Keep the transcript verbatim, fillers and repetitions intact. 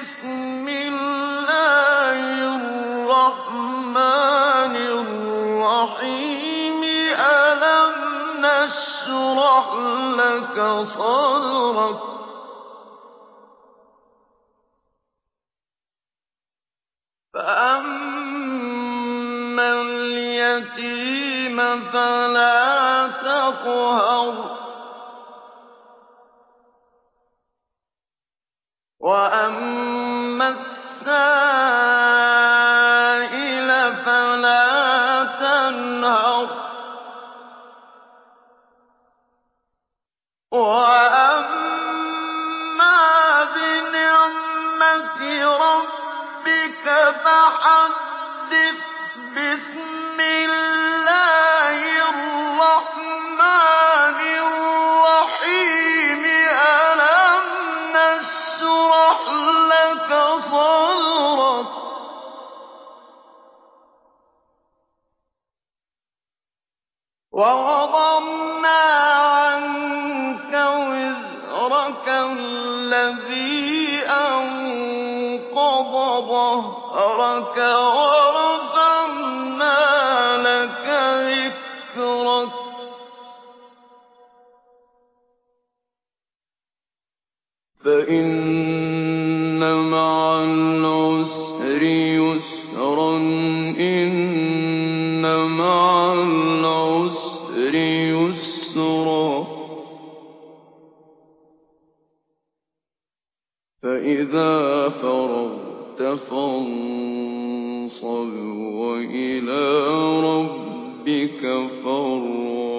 بِسْمِ اللَّهِ الرَّحْمَٰنِ الرَّحِيمِ أَلَمْ نَشْرَحْ لَكَ صَدْرَكَ فَأَمَّا الْيَتِيمَ فَلَا تَقْهَرْ وَأَمَّا السَّائِلَ فَلَا تَنْهَرْ وَأَمَّا بِنِعْمَةِ رَبِّكَ فَحَدِّثْ بِسْمِ اللَّهِ الرَّحْمَٰنِ الرَّحِيمِ أَلَمْ نَشْرَحْ لَكَ صَدْرَكَ وَوَضَعْنَا عَنكَ وِزْرَكَ الَّذِي أَنقَضَ ظَهْرَكَ وَرَفَعْنَا لَكَ ذِكْرَكَ فَإِنَّ مَعَ الْعُسْرِ يُسْرًا إِنَّ مَعَ الْعُسْرِ يُسْرًا فَإِذَا فَرَغْتَ فَانصَبْ وَإِلَىٰ رَبِّكَ فَارْغَب